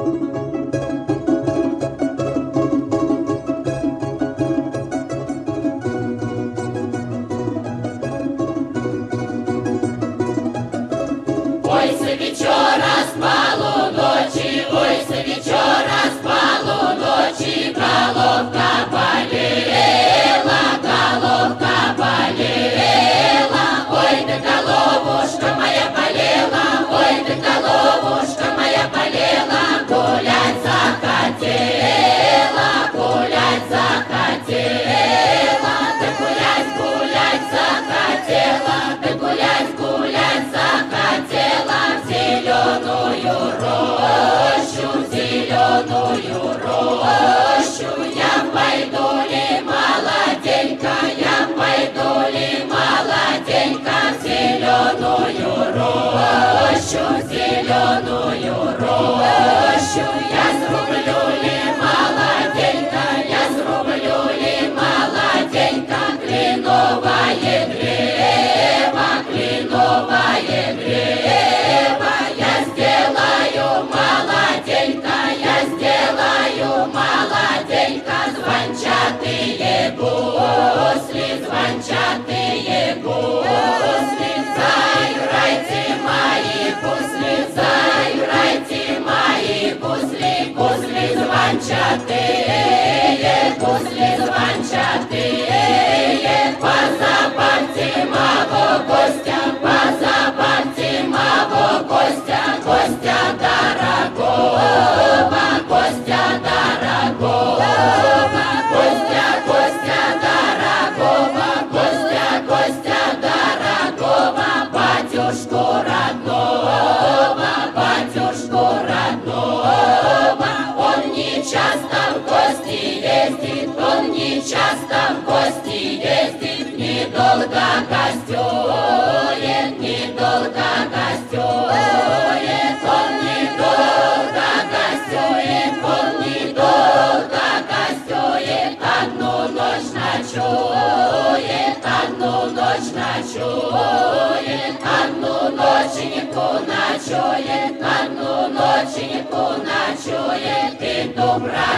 Ой, с вечера с полуночи, ой, с вечера с полуночи, головка болела, ой, да головушка моя болела, ой, да головушка моя болела, гулять захотела, да гулять захотела, да гулять захотела в зеленую рощу, я пойду ли молоденька, я пойду ли молоденька в зеленую рощу, я срублю ли молоденька, я срублю ли молоденька кленовое древо, я сделаю молоденько, звончатые гусли, заиграйте мои гусли, гусли звончатые, позабавьте моего гостя, гостя дорогого, батюшку родного, он не часто в гости ездит, недолго гостюет, он недолго гостюет, одну ночь ночует, одну ноченьку ночует, и добра